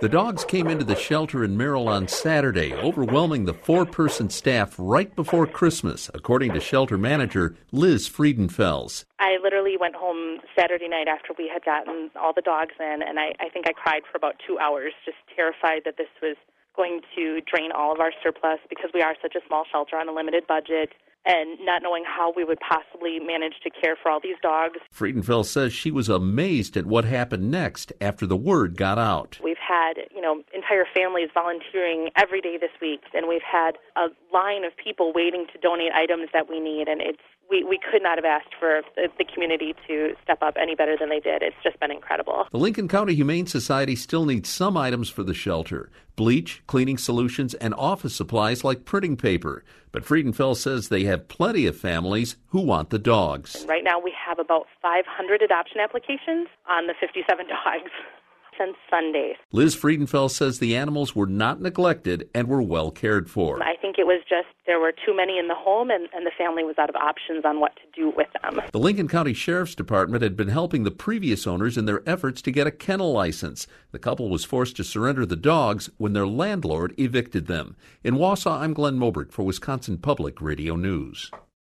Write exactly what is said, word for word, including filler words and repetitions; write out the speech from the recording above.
The dogs came into the shelter in Merrill on Saturday, overwhelming the four-person staff right before Christmas, according to shelter manager Liz Friedenfels. I literally went home Saturday night after we had gotten all the dogs in, and I, I think I cried for about two hours, just terrified that this was going to drain all of our surplus because we are such a small shelter on a limited budget, and not knowing how we would possibly manage to care for all these dogs. Friedenfels says she was amazed at what happened next after the word got out. We've had, you know, entire families volunteering every day this week, and we've had a line of people waiting to donate items that we need, and it's we, we could not have asked for the, the community to step up any better than they did. It's just been incredible. The Lincoln County Humane Society still needs some items for the shelter: bleach, cleaning solutions, and office supplies like printing paper. But Friedenfels says they have plenty of families who want the dogs. Right now we have about five hundred adoption applications on the fifty-seven dogs since Sunday. Liz Friedenfels says the animals were not neglected and were well cared for. I think it was just there were too many in the home, and, and the family was out of options on what to do with them. The Lincoln County Sheriff's Department had been helping the previous owners in their efforts to get a kennel license. The couple was forced to surrender the dogs when their landlord evicted them. In Wausau, I'm Glenn Moberg for Wisconsin Public Radio News.